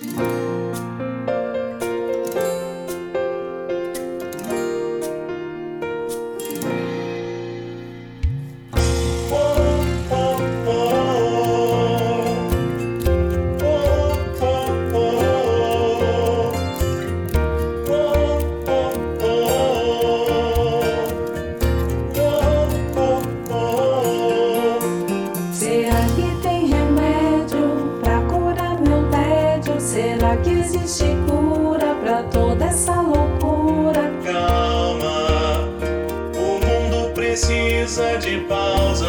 Será que tem remédio pra curar meu tédio? Será que existe cura pra toda essa loucura? Calma, o mundo precisa de pausa.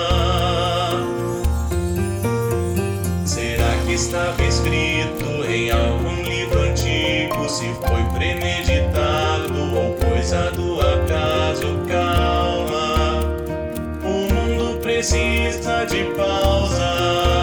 Será que estava escrito em algum livro antigo? Se foi premeditado ou coisa do acaso? Calma, o mundo precisa de pausa.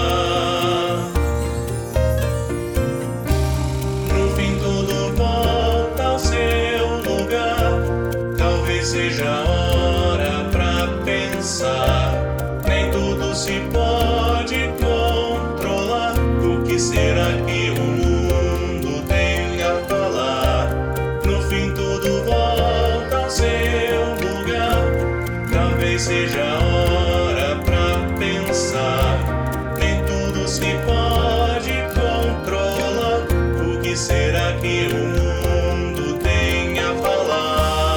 No fim tudo volta ao seu lugar. Talvez seja a hora pra pensar. Nem tudo se pode controlar. O que será que o mundo tem a falar? No fim tudo volta ao seu lugar. Talvez seja a hora pra pensar. Nem tudo se pode controlar. O que será que o mundo tem a falar?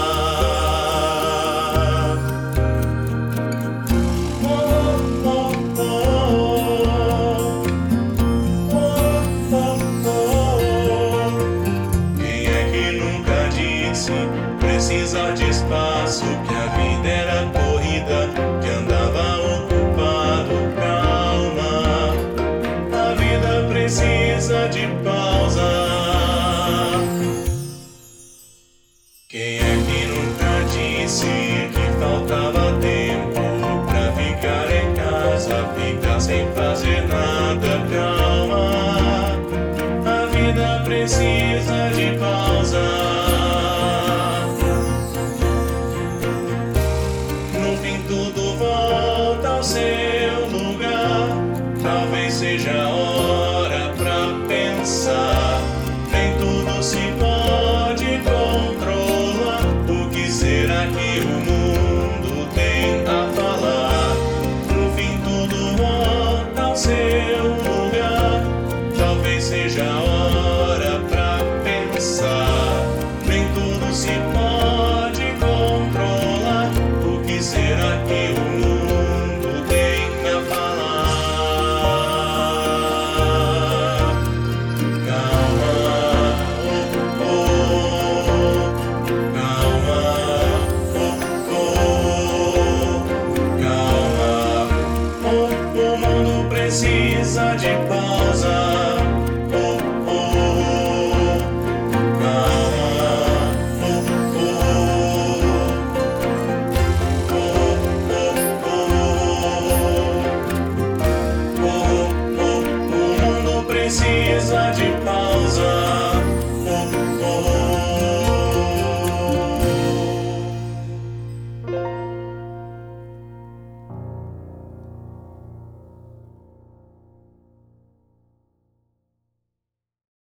Oh, oh, oh. Oh, oh, oh. Quem é que nunca disse precisar de espaço? Que a vida era corrida, que andava ocupado. Calma, a vida precisa de pausa. Quem é que nunca disse que faltava tempo pra ficar em casa, ficar sem fazer nada? Calma, a vida precisa de pausa. No fim tudo volta ao seu lugar. Talvez seja a hora pra pensar. Nem tudo se pode controlar. O que será que o mundo tem a falar? No fim tudo volta ao seu lugar. Talvez seja a hora pra pensar. Nem tudo se pode controlar. O que será que o mundo tem a falar? Calma, oh, oh. Calma, oh, oh. Calma, oh, o mundo precisa de pausa.